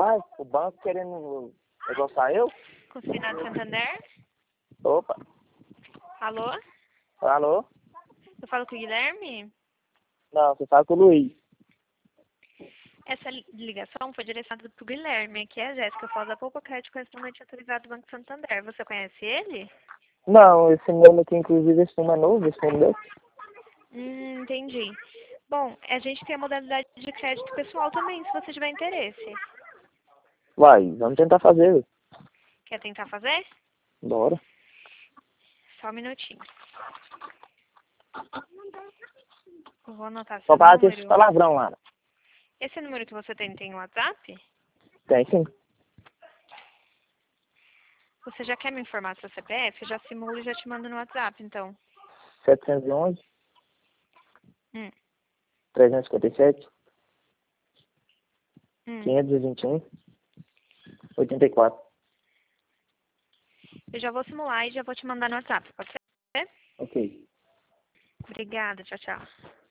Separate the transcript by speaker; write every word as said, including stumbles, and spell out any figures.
Speaker 1: Rapaz, o banco querendo negociar eu?
Speaker 2: Com o Sinado Santander?
Speaker 1: Opa.
Speaker 2: Alô?
Speaker 1: Alô?
Speaker 2: Eu falo com o Guilherme?
Speaker 1: Não, você fala com o Luiz.
Speaker 2: Essa ligação foi direcionada para o Guilherme, aqui é a Jéssica, eu falo da Poupa Crédito, correspondente autorizado do Banco Santander. Você conhece ele?
Speaker 1: Não, esse número aqui, inclusive, esse número é novo, esse número desse.
Speaker 2: Hum, entendi. Bom, a gente tem a modalidade de crédito pessoal também, se você tiver interesse.
Speaker 1: Vai, vamos tentar fazer.
Speaker 2: Quer tentar fazer?
Speaker 1: Bora.
Speaker 2: Só um minutinho. Eu vou anotar
Speaker 1: Só
Speaker 2: seu
Speaker 1: para ter esse
Speaker 2: número.
Speaker 1: palavrão lá.
Speaker 2: Esse número que você tem tem WhatsApp?
Speaker 1: Tem sim.
Speaker 2: Você já quer me informar seu C P F? Eu já simulo e já te mando no WhatsApp, então.
Speaker 1: setecentos e onze,
Speaker 2: Hum,
Speaker 1: trezentos e cinquenta e sete,
Speaker 2: hum.
Speaker 1: quinhentos e vinte e um, oitenta e quatro.
Speaker 2: Eu já vou simular e já vou te mandar no WhatsApp, pode ser?
Speaker 1: Ok.
Speaker 2: Obrigada, tchau, tchau.